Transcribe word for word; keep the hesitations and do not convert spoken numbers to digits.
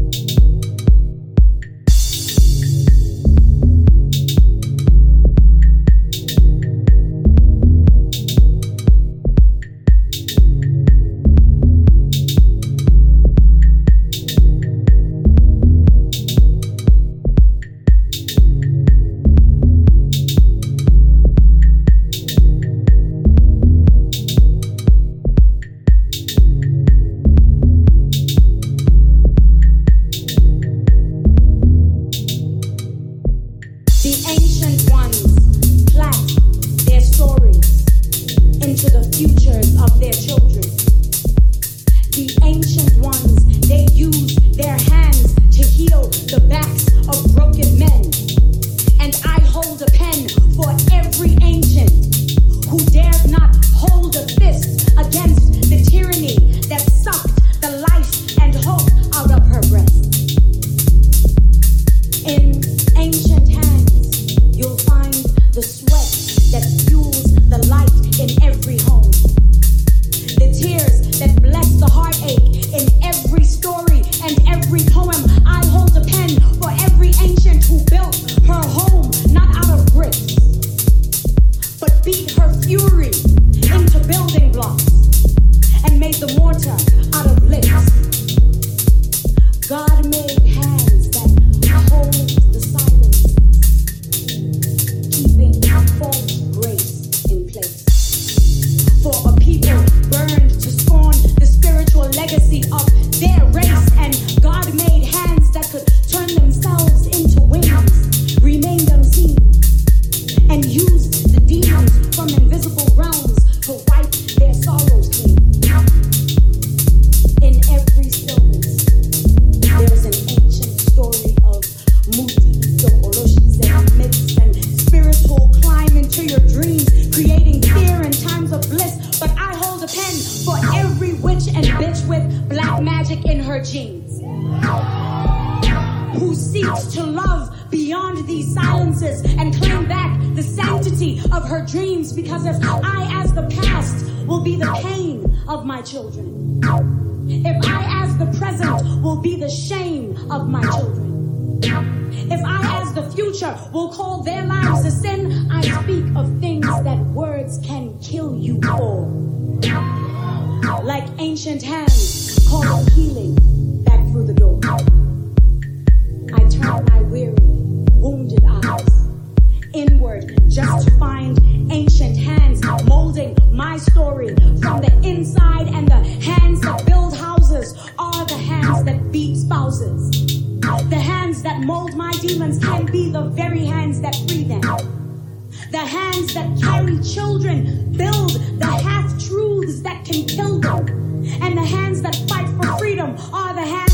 Will call their lives a sin. I speak of things that words can kill you for. Like ancient hands calling healing back through the door. I turn my weary, wounded eyes inward just to find ancient hands molding my story from the inside, and the hands that build houses are the hands that beat spouses. The hands that mold my demons can be the very hands that free them. The hands that carry children build the half-truths that can kill them. And the hands that fight for freedom are the hands